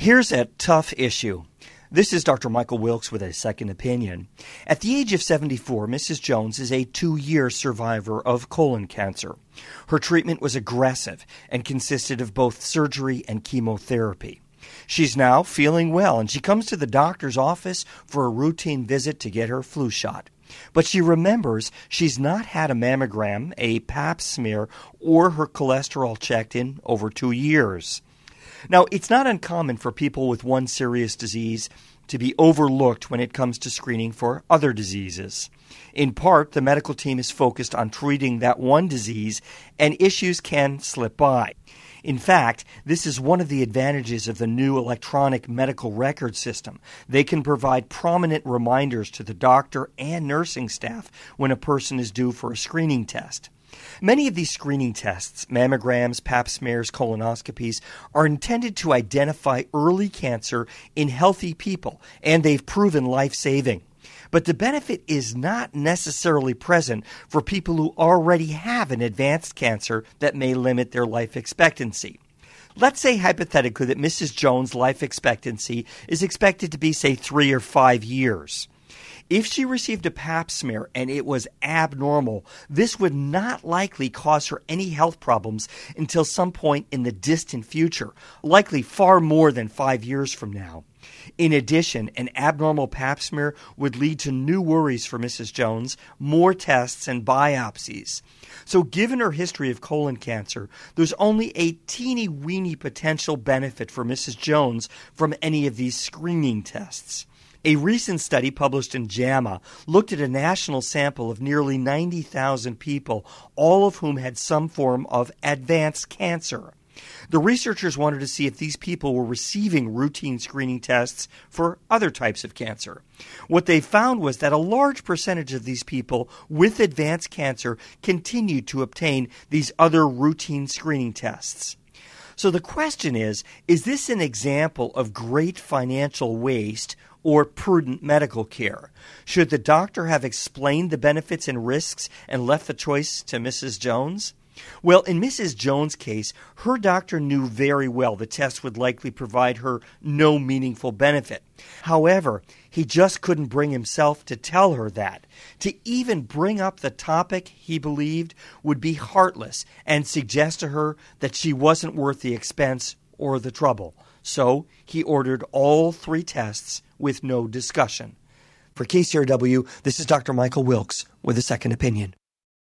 Here's a tough issue. This is Dr. Michael Wilkes with a second opinion. At the age of 74, Mrs. Jones is a 2-year survivor of colon cancer. Her treatment was aggressive and consisted of both surgery and chemotherapy. She's now feeling well, and she comes to the doctor's office for a routine visit to get her flu shot. But she remembers she's not had a mammogram, a pap smear, or her cholesterol checked in over 2 years. Now, it's not uncommon for people with one serious disease to be overlooked when it comes to screening for other diseases. In part, the medical team is focused on treating that one disease, and issues can slip by. In fact, this is one of the advantages of the new electronic medical record system. They can provide prominent reminders to the doctor and nursing staff when a person is due for a screening test. Many of these screening tests, mammograms, pap smears, colonoscopies, are intended to identify early cancer in healthy people, and they've proven life-saving. But the benefit is not necessarily present for people who already have an advanced cancer that may limit their life expectancy. Let's say hypothetically that Mrs. Jones' life expectancy is expected to be, say, 3 or 5 years. If she received a pap smear and it was abnormal, this would not likely cause her any health problems until some point in the distant future, likely far more than 5 years from now. In addition, an abnormal pap smear would lead to new worries for Mrs. Jones, more tests and biopsies. So given her history of colon cancer, there's only a teeny-weeny potential benefit for Mrs. Jones from any of these screening tests. A recent study published in JAMA looked at a national sample of nearly 90,000 people, all of whom had some form of advanced cancer. The researchers wanted to see if these people were receiving routine screening tests for other types of cancer. What they found was that a large percentage of these people with advanced cancer continued to obtain these other routine screening tests. So the question is this an example of great financial waste or prudent medical care? Should the doctor have explained the benefits and risks and left the choice to Mrs. Jones? Well, in Mrs. Jones' case, her doctor knew very well the test would likely provide her no meaningful benefit. However, he just couldn't bring himself to tell her that. To even bring up the topic, he believed, would be heartless and suggest to her that she wasn't worth the expense or the trouble. So he ordered all 3 tests with no discussion. For KCRW, this is Dr. Michael Wilkes with a second opinion.